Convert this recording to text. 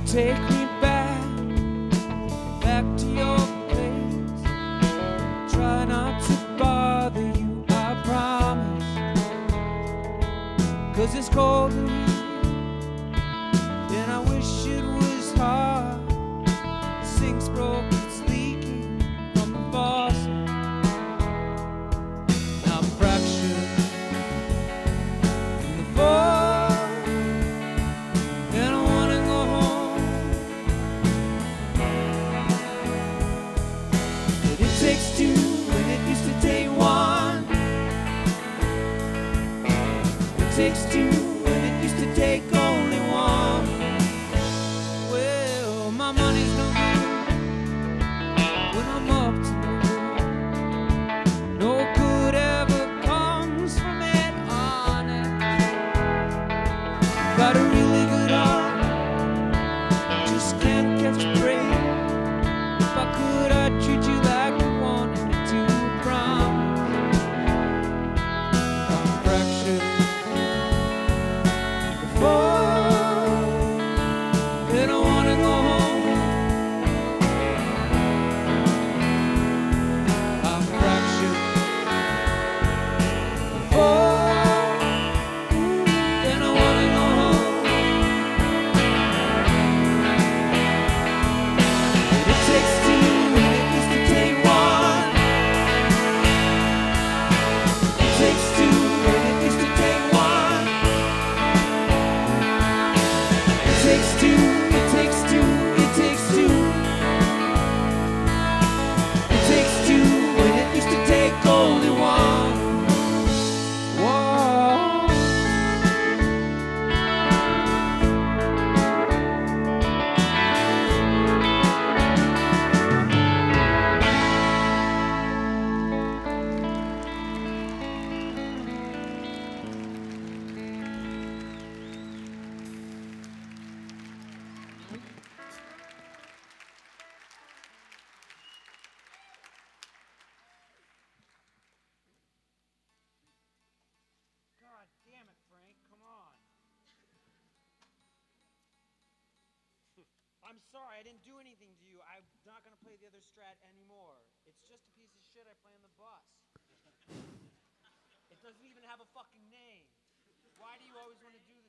take me back to your place. Try not to bother you, I promise. 'Cause it's cold in here, and I wish it was hot. The sink's broke, it's leaking from the faucet. I'm fractured from the fall, and I wanna go home. But it takes two when it used to take one. It takes two when it used to take only one. Well, my money's no good when I'm up to no good. No good ever comes from it, honest. Got a really good heart, just can't catch a break. If I could, I'd treat you like you wanted me to, promise. I'm fractured before, and I wanna go home. I'm fractured before, and I wanna go home. But it takes two when it used to take one. It takes two when it used to take one. It takes two, it takes two, it takes two. It takes two when it used to take only one. Whoa. God damn it, Frank, come on. I'm sorry, I didn't do anything to you. I'm not gonna play the other strat anymore. It's just a piece of shit I play on the bus. It doesn't even have a fucking name. Why do you always want to do